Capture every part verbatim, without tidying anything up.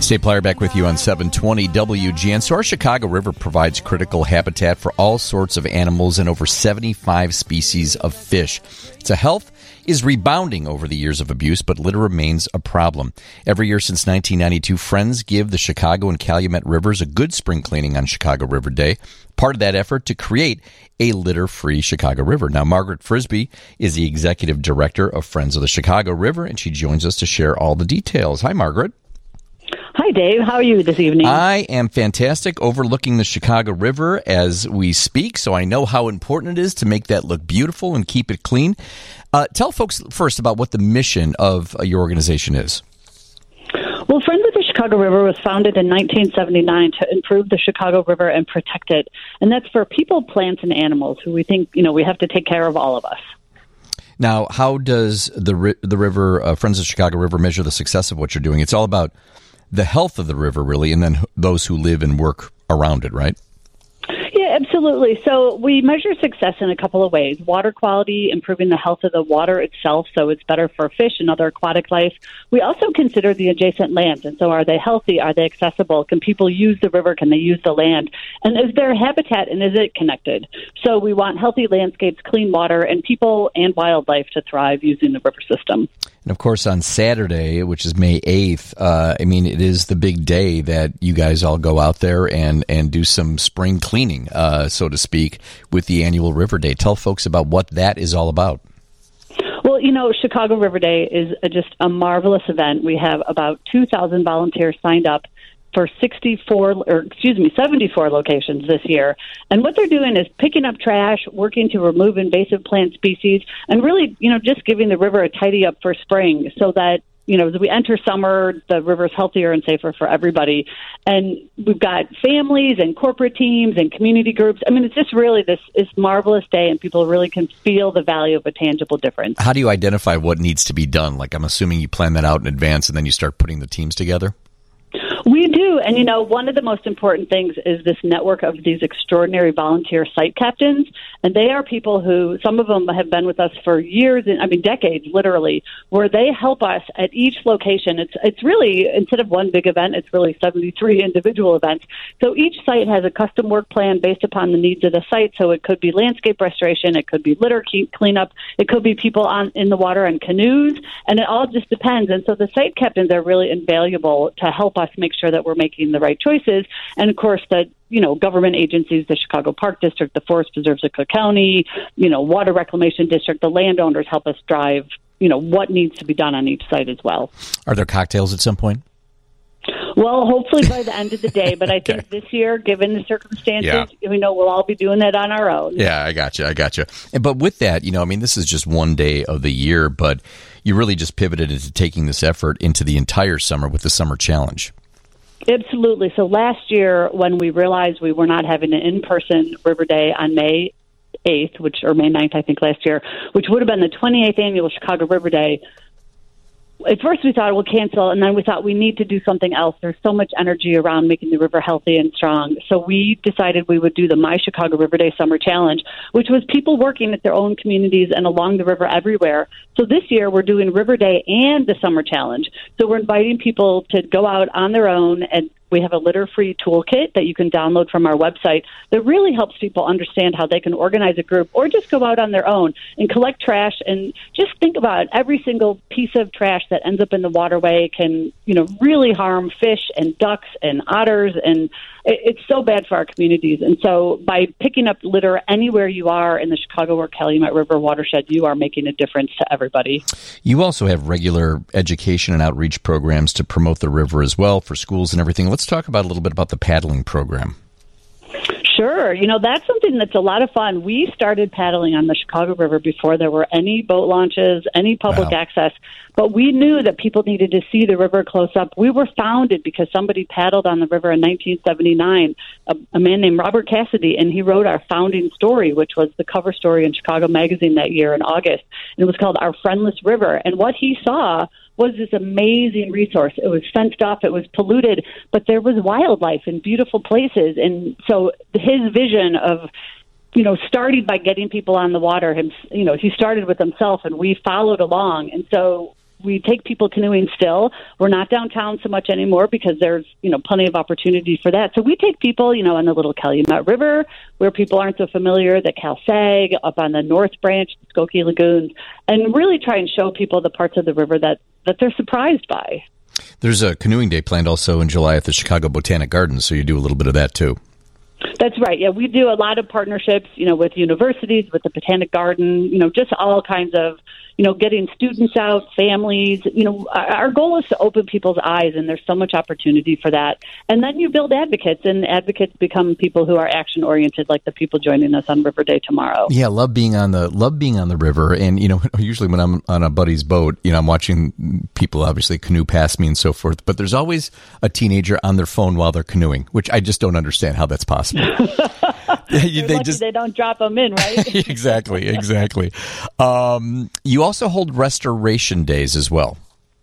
State Plyer back with you on seven twenty W G N. So our Chicago River provides critical habitat for all sorts of animals and over seventy-five species of fish. Its health is rebounding over the years of abuse, but litter remains a problem. Every year since nineteen ninety-two, Friends give the Chicago and Calumet Rivers a good spring cleaning on Chicago River Day, part of that effort to create a litter-free Chicago River. Now, Margaret Frisbee is the executive director of Friends of the Chicago River, and she joins us to share all the details. Hi, Margaret. Hi, Dave. How are you this evening? I am fantastic, overlooking the Chicago River as we speak, so I know how important it is to make that look beautiful and keep it clean. Uh, tell folks first about what the mission of uh, your organization is. Well, Friends of the Chicago River was founded in nineteen seventy-nine to improve the Chicago River and protect it. And that's for people, plants, and animals who we think, you know, we have to take care of all of us. Now, how does the the river, uh, Friends of the Chicago River, measure the success of what you're doing? It's all about the health of the river, really, and then those who live and work around it, right? Yeah, absolutely. So we measure success in a couple of ways. Water quality, improving the health of the water itself, so it's better for fish and other aquatic life. We also consider the adjacent lands, and so are they healthy? Are they accessible? Can people use the river? Can they use the land? And is there habitat, and is it connected? So we want healthy landscapes, clean water, and people and wildlife to thrive using the river system. And, of course, on Saturday, which is May eighth, uh, I mean, it is the big day that you guys all go out there and, and do some spring cleaning, uh, so to speak, with the annual River Day. Tell folks about what that is all about. Well, you know, Chicago River Day is a, just a marvelous event. We have about two thousand volunteers signed up for sixty-four, or excuse me, seventy-four locations this year. And what they're doing is picking up trash, working to remove invasive plant species, and really, you know, just giving the river a tidy up for spring so that, you know, as we enter summer, the river's healthier and safer for everybody. And we've got families and corporate teams and community groups. I mean, it's just really this, this marvelous day, and people really can feel the value of a tangible difference. How do you identify what needs to be done? Like, I'm assuming you plan that out in advance and then you start putting the teams together? We do. And, you know, one of the most important things is this network of these extraordinary volunteer site captains. And they are people who, some of them have been with us for years, and I mean, decades, literally, where they help us at each location. It's it's really, instead of one big event, it's really seventy-three individual events. So each site has a custom work plan based upon the needs of the site. So it could be landscape restoration, it could be litter cleanup, it could be people on in the water on canoes, and it all just depends. And so the site captains are really invaluable to help us make sure that we're making the right choices. And of course, that, you know, government agencies, the Chicago Park District, the Forest Preserves of Cook County, you know, Water Reclamation District, the landowners help us drive, you know, what needs to be done on each site as well. Are there cocktails at some point? Well, hopefully by the end of the day, but I okay. think this year, given the circumstances, yeah. we know we'll all be doing that on our own. Yeah, I got you. I got you. But with that, you know, I mean, this is just one day of the year, but you really just pivoted into taking this effort into the entire summer with the Summer Challenge. Absolutely. So last year, when we realized we were not having an in-person River Day on May eighth, which or May ninth, I think, last year, which would have been the twenty-eighth annual Chicago River Day, at first we thought we'll cancel, and then we thought we need to do something else. There's so much energy around making the river healthy and strong. So we decided we would do the My Chicago River Day Summer Challenge, which was people working at their own communities and along the river everywhere. So this year we're doing River Day and the Summer Challenge. So we're inviting people to go out on their own, and we have a litter-free toolkit that you can download from our website that really helps people understand how they can organize a group or just go out on their own and collect trash. And just think about it. Every single piece of trash that ends up in the waterway can, you know, really harm fish and ducks and otters, and it's so bad for our communities. And so by picking up litter anywhere you are in the Chicago or Calumet River watershed, you are making a difference to everybody. You also have regular education and outreach programs to promote the river as well for schools and everything. Let's talk about a little bit about the paddling program. Sure. You know, that's something that's a lot of fun. We started paddling on the Chicago River before there were any boat launches, any public wow. access, but we knew that people needed to see the river close up. We were founded because somebody paddled on the river in nineteen seventy-nine, a, a man named Robert Cassidy, and he wrote our founding story, which was the cover story in Chicago Magazine that year in August. And it was called Our Friendless River. And what he saw was this amazing resource. It was fenced off, it was polluted, but there was wildlife and beautiful places. And so his vision of, you know, started by getting people on the water, him, you know, he started with himself, and we followed along. And so we take people canoeing still. We're not downtown so much anymore because there's, you know, plenty of opportunity for that. So we take people, you know, on the Little Calumet River where people aren't so familiar, the Calsag, up on the North Branch, Skokie Lagoons, and really try and show people the parts of the river that, that they're surprised by. There's a canoeing day planned also in July at the Chicago Botanic Gardens, so you do a little bit of that too. That's right. Yeah, we do a lot of partnerships, you know, with universities, with the Botanic Garden, you know, just all kinds of, you know, getting students out, families. You know, our goal is to open people's eyes, and there's so much opportunity for that. And then you build advocates, and advocates become people who are action oriented, like the people joining us on River Day tomorrow. Yeah, love being on the love being on the river. And you know, usually when I'm on a buddy's boat, you know, I'm watching people obviously canoe past me and so forth. But there's always a teenager on their phone while they're canoeing, which I just don't understand how that's possible. they lucky just they don't drop them in, right? exactly, exactly. Um, you also hold restoration days as well.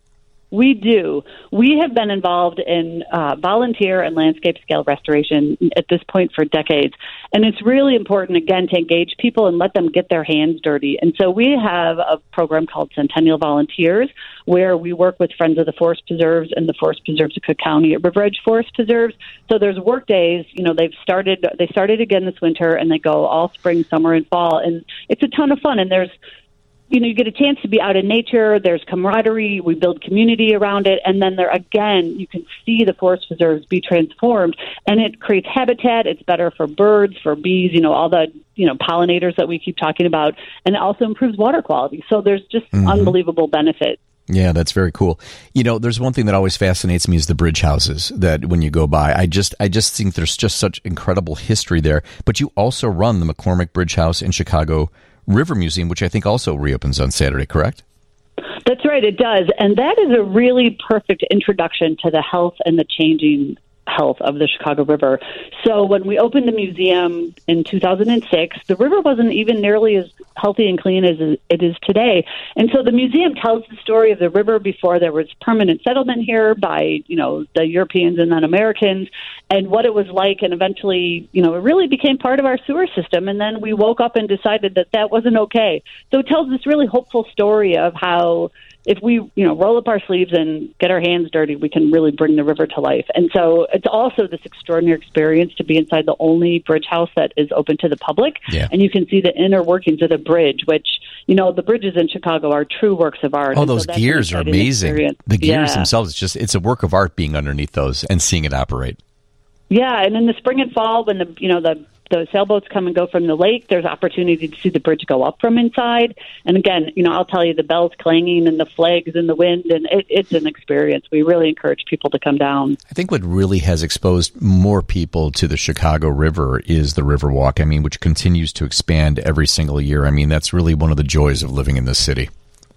We do. We have been involved in uh, volunteer and landscape scale restoration at this point for decades. And it's really important, again, to engage people and let them get their hands dirty. And so we have a program called Centennial Volunteers, where we work with Friends of the Forest Preserves and the Forest Preserves of Cook County at River Edge Forest Preserves. So there's work days. You know, they've started, they started again this winter, and they go all spring, summer, and fall. And it's a ton of fun. And there's You know, you get a chance to be out in nature. There's camaraderie. We build community around it. And then there, again, you can see the forest preserves be transformed. And it creates habitat. It's better for birds, for bees, you know, all the, you know, pollinators that we keep talking about. And it also improves water quality. So there's just mm-hmm. unbelievable benefit. Yeah, that's very cool. You know, there's one thing that always fascinates me is the bridge houses that when you go by, I just I just think there's just such incredible history there. But you also run the McCormick Bridge House in Chicago River Museum, which I think also reopens on Saturday, correct? That's right, it does. And that is a really perfect introduction to the health and the changing health of the Chicago River. So when we opened the museum in two thousand six, the river wasn't even nearly as healthy and clean as it is today. And so the museum tells the story of the river before there was permanent settlement here by, you know, the Europeans and then Americans, and what it was like. And eventually, you know, it really became part of our sewer system. And then we woke up and decided that that wasn't okay. So it tells this really hopeful story of how if we, you know, roll up our sleeves and get our hands dirty, we can really bring the river to life. And so it's also this extraordinary experience to be inside the only bridge house that is open to the public. Yeah. And you can see the inner workings of the bridge, which, you know, the bridges in Chicago are true works of art. Oh, those so gears are amazing. Experience. The gears yeah. themselves, it's just, it's a work of art being underneath those and seeing it operate. Yeah, and in the spring and fall, when the, you know, the the sailboats come and go from the lake, there's opportunity to see the bridge go up from inside. And again, you know, I'll tell you, the bells clanging and the flags in the wind, and it, it's an experience. We really encourage people to come down. I think what really has exposed more people to the Chicago River is the Riverwalk, I mean, which continues to expand every single year. I mean, that's really one of the joys of living in this city.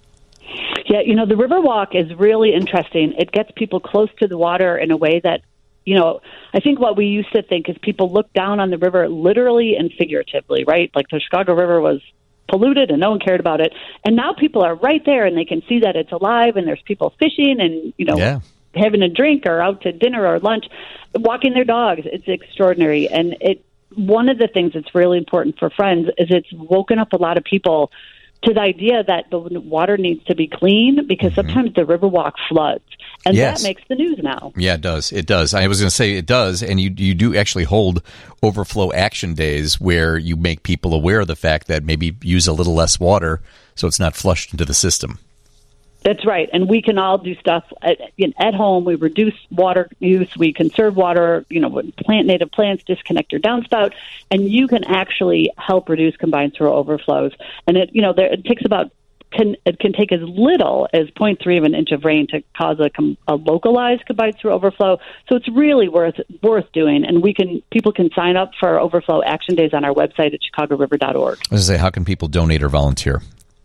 Yeah, you know, the Riverwalk is really interesting. It gets people close to the water in a way that, you know, I think what we used to think is people look down on the river literally and figuratively, right? Like the Chicago River was polluted and no one cared about it. And now people are right there and they can see that it's alive and there's people fishing and, you know, yeah. having a drink or out to dinner or lunch, walking their dogs. It's extraordinary. And it one of the things that's really important for Friends is it's woken up a lot of people to the idea that the water needs to be clean because mm-hmm. sometimes the Riverwalk floods. And yes. that makes the news now. Yeah, it does. It does. I was going to say it does. And you you do actually hold overflow action days where you make people aware of the fact that maybe use a little less water so it's not flushed into the system. That's right. And we can all do stuff at, at home. We reduce water use. We conserve water, you know, plant native plants, disconnect your downspout, and you can actually help reduce combined sewer overflows. And it, you know, there, it takes about Can, it can take as little as zero point three of an inch of rain to cause a, a localized combined sewer overflow. So it's really worth worth doing. And we can people can sign up for overflow action days on our website at chicago river dot org. I was going to say, how can people donate or volunteer?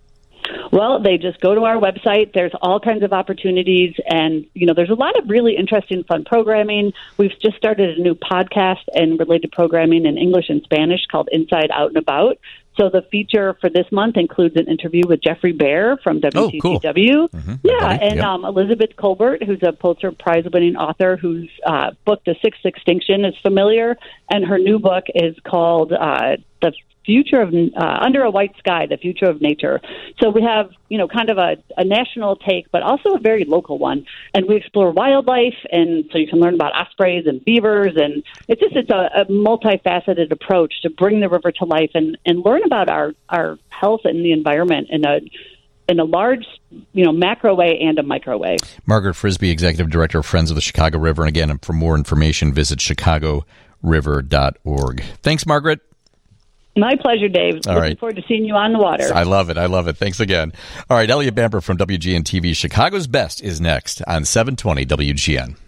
Well, they just go to our website. There's all kinds of opportunities, and you know, there's a lot of really interesting, fun programming. We've just started a new podcast and related programming in English and Spanish called Inside Out and About. So the feature for this month includes an interview with Jeffrey Bear from W T C W. Oh, cool. Mm-hmm. Yeah, and yep. um, Elizabeth Colbert, who's a Pulitzer Prize-winning author whose uh, book, The Sixth Extinction, is familiar, and her new book is called uh, The future of uh, under a white sky, the future of nature. So we have, you know, kind of a, a national take, but also a very local one. And we explore wildlife, and so you can learn about ospreys and beavers, and it's just it's a, a multifaceted approach to bring the river to life and, and learn about our, our health and the environment in a in a large, you know, macro way and a micro way. Margaret Frisby, Executive Director of Friends of the Chicago River. And again, for more information, visit chicago river dot org. Thanks, Margaret. My pleasure, Dave. All Looking right. forward to seeing you on the water. I love it. I love it. Thanks again. All right, Elliot Bamber from W G N T V. Chicago's Best is next on seven twenty W G N.